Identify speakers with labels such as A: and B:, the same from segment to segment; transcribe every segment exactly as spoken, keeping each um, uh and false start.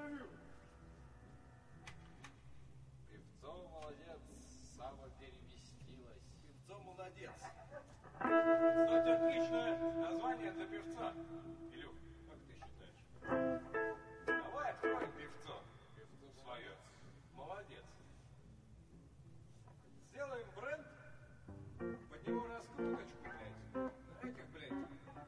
A: дежавю. Певцо молодец, Сава переместилась.
B: Певцо молодец. Кстати, отличное название для певца. Илюх, как ты считаешь? Давай откроем певцо. Певцо свое. Молодец. Сделаем бренд, под него раскруточку, блядь. Этих, блядь.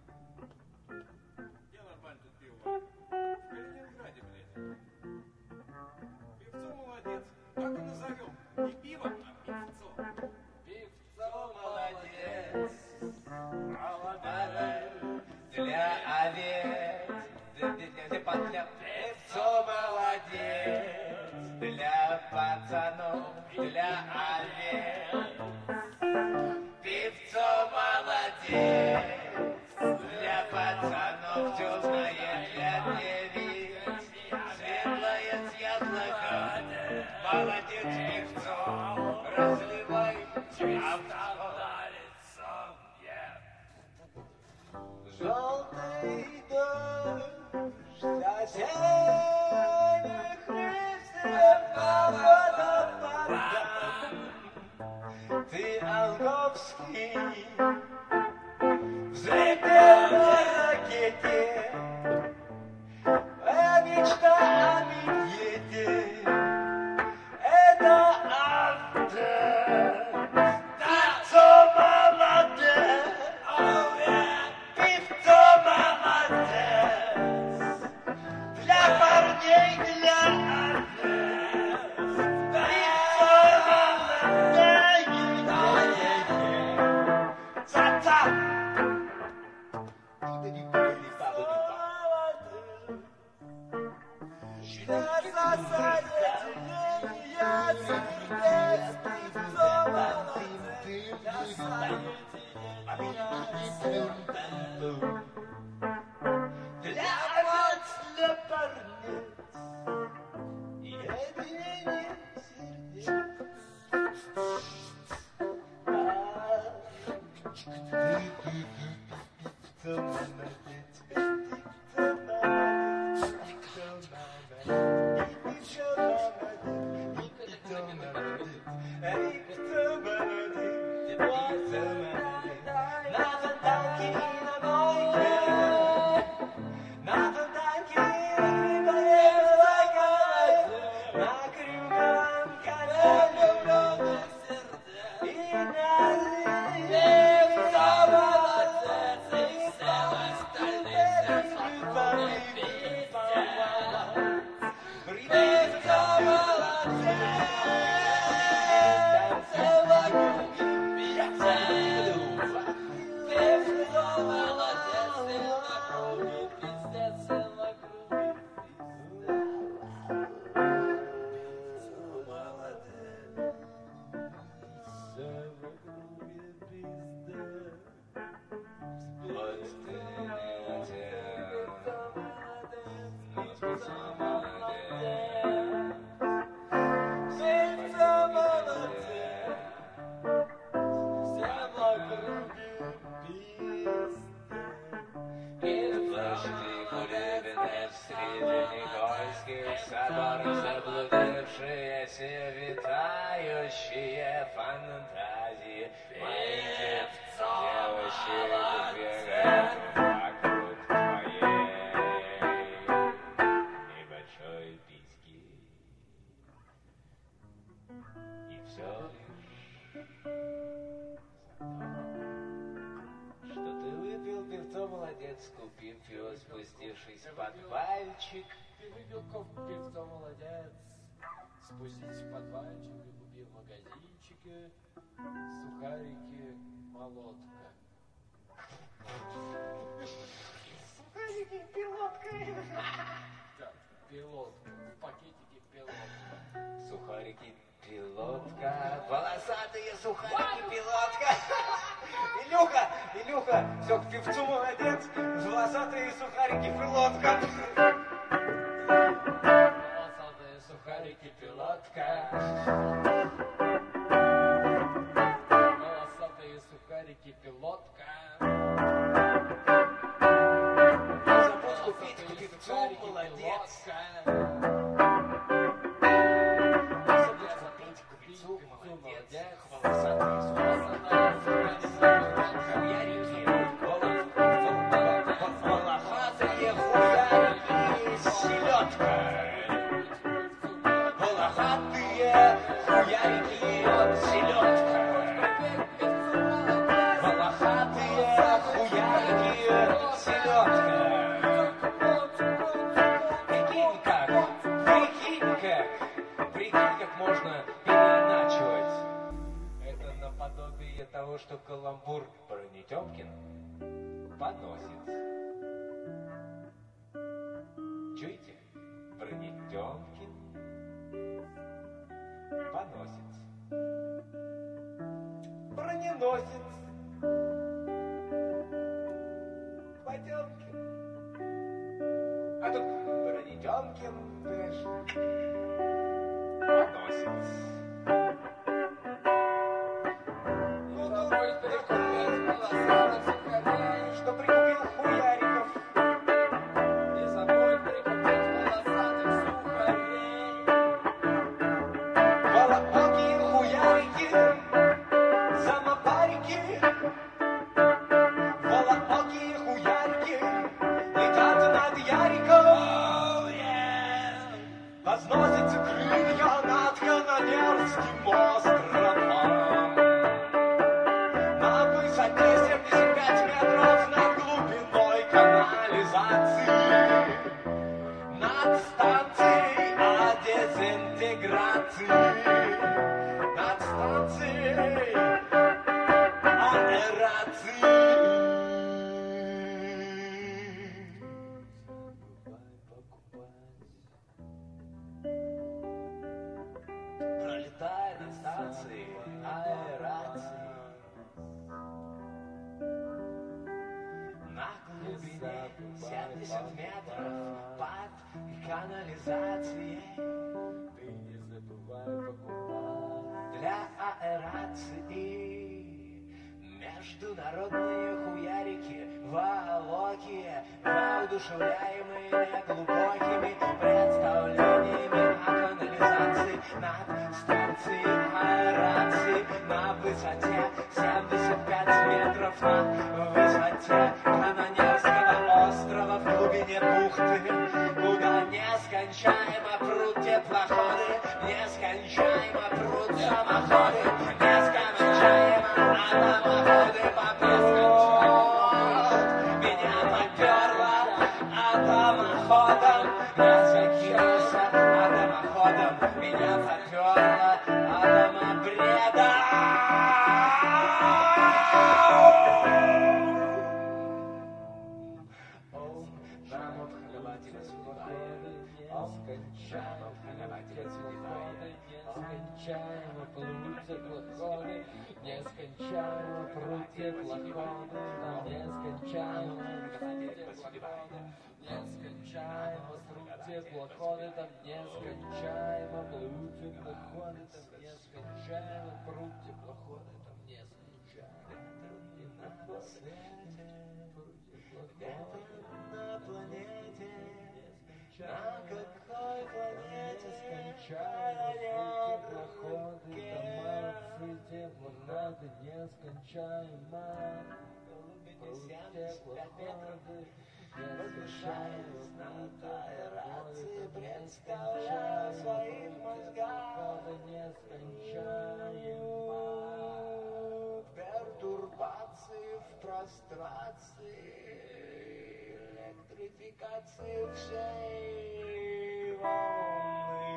B: Где нормально тут пиво? В Калининграде, блядь. Певцо молодец. Так и назовем. Не пиво, а певцо.
A: Певцо молодец,
C: Для овец, для, для, для, для певцо молодец, для пацанов, для овец. Певцо молодец, для пацанов темное, для девиц, светлое с яблока. Молодец, певцо, разливай авто. Желтый дождь осенних листьев по водопадам. Ты, Алговский, взлетел на ракете. Моя мечта о медведе — это автор. Певцо молодец, певцо молодец, для парней, для овец. Певцо молодец, ца-ца. Для овец, для парней, я объединение витающие фантазии. Певцо молодец, вокруг твоей небольшой письки. И все лишь за то, что ты выпил, певцо молодец, купив его, спустившись в подвальчик.
A: Ты выпил кофе, певцо молодец, спустись в подвальчик и купи в магазинчике сухарики молотка.
C: Сухарики пилотка.
A: Так, пилотка, в пакетике пилотка.
C: Сухарики пилотка, волосатые сухарики пилотка. Илюха, Илюха, все, к певцу молодец, волосатые сухарики пилотка.
A: Волосатые сухарики пилотка. Волосатые сухарики пилотка.
C: Забудь купить к певцу молодец. хуярики, селедка. Волохатые хуярики, селедка. Прикинь как, прикинь как, прикинь как можно переиначивать. Это наподобие того, что каламбур Бронетёмкин поносит. Чуете? Бронетёмкин поносит. Броненосец Потёмкин. А тут Бронетёмкин, понимаешь, поносит.
A: Ну, домой прикупить полосатых сухарей.
C: Что прикупил хуяриков.
A: Не забудь прикупить полосатых сухарей.
C: Волококие хуярики, самопарики. Волококие хуярики летят над Яриком. Возносятся крылья над Канонерским островом. На высоте семьдесят пять метров над глубиной канализации. Над станцией о дезинтеграции. Над станцией аэрации. Пролетая над станцией аэрации. На глубине семьдесят метров под канализацией.
A: Ты не забывай покупать.
C: Для аэрации международные хуярики, волокие, воодушевляемые неглубокими представлениями о канализации над станцией аэрации на высоте семьдесят пять метров на высоте Канонерского острова в глубине бухты, куда нескончаемо прут теплоходы, нескончаемо прут самоходы, нескончаемо атомоходы по бесконечности. Меня поперло атомоходом, я закинулся атомоходом, меня поперло атомобредом. Ом Намо Бхагавати Васудевая, Ом Намо Бхагавати Васудевая,
A: Нескончаемо плывут теплоходы, нескончаемо прут теплоходы, там нескончаемо прут теплоходы, нескончаемо прут теплоходы, там нескончаемо плывут теплоходы, там нескончаемо прут теплоходы, там нескончаемо прут теплоходы,
C: где-то на планете, на какой планете
A: нескончаемо теплоходы, там Марсы, теплоходы, нескончаемо
C: глубине семьдесят пять метров, возвышаясь над аэрацией, представляя своим мозгам пертурбации в прострации, электрификации всей волны.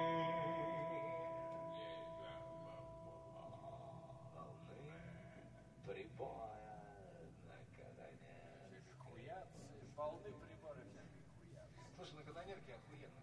C: Волны прибоя на Канонерской.
B: Волны прибора всякой хуя. Слушай, на Канонерке охуенно.